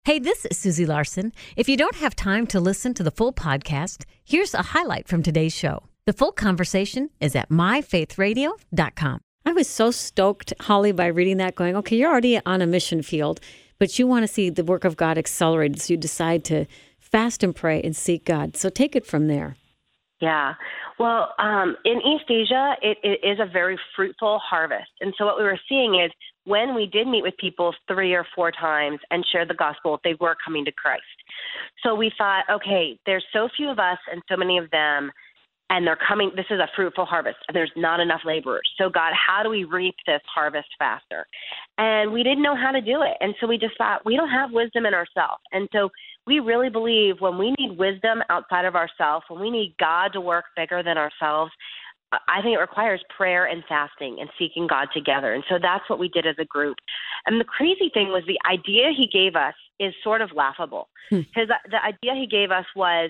Hey, this is Susie Larson. If you don't have time to listen to the full podcast, here's a highlight from today's show. The full conversation is at myfaithradio.com. I was so stoked, Holly, by reading that, going, okay, you're already on a mission field, but you want to see the work of God accelerated, so you decide to fast and pray and seek God. So take it from there. Yeah. Well, in East Asia, it is a very fruitful harvest. And so what we were seeing is when we did meet with people 3 or 4 times and shared the gospel, they were coming to Christ. So we thought, okay, there's so few of us and so many of them, and they're coming. This is a fruitful harvest, and there's not enough laborers. So God, how do we reap this harvest faster? And we didn't know how to do it. And so we just thought, we don't have wisdom in ourselves. And so we really believe when we need wisdom outside of ourselves, when we need God to work bigger than ourselves, I think it requires prayer and fasting and seeking God together. And so that's what we did as a group. And the crazy thing was the idea he gave us is sort of laughable. Because the idea he gave us was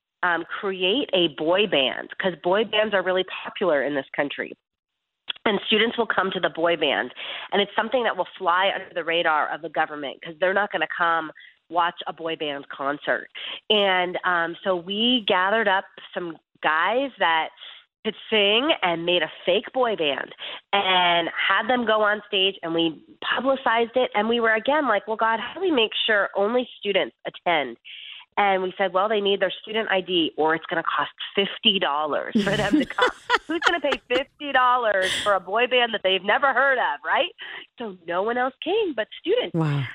create a boy band, because boy bands are really popular in this country. And students will come to the boy band, and it's something that will fly under the radar of the government because they're not going to come watch a boy band concert. And so we gathered up some guys that could sing and made a fake boy band and had them go on stage, and we publicized it. And we were, again, like, well, God, how do we make sure only students attend? And we said, well, they need their student ID, or it's going to cost $50 for them to come. Who's going to pay $50 for a boy band that they've never heard of, right? So no one else came but students. Wow.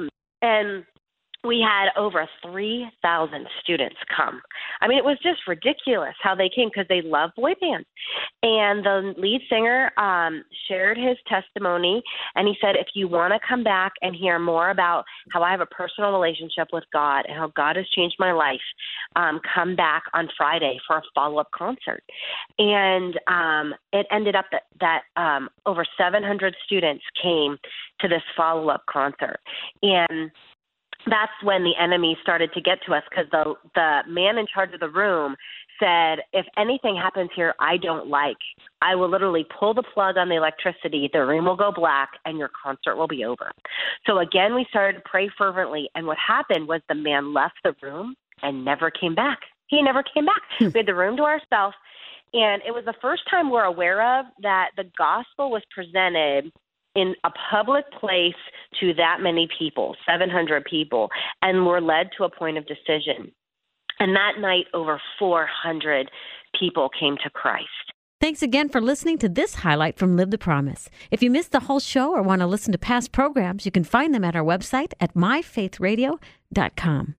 And we had over 3,000 students come. I mean, it was just ridiculous how they came because they love boy bands. And the lead singer shared his testimony, and he said, if you want to come back and hear more about how I have a personal relationship with God and how God has changed my life, come back on Friday for a follow-up concert. And it ended up that over 700 students came to this follow-up concert. And that's when the enemy started to get to us, because the man in charge of the room said, if anything happens here I don't like, I will literally pull the plug on the electricity, the room will go black, and your concert will be over. So again, we started to pray fervently, and what happened was the man left the room and never came back. He never came back. We had the room to ourselves, and it was the first time we're aware of that the gospel was presented in a public place to that many people, 700 people, and were led to a point of decision. And that night, over 400 people came to Christ. Thanks again for listening to this highlight from Live the Promise. If you missed the whole show or want to listen to past programs, you can find them at our website at myfaithradio.com.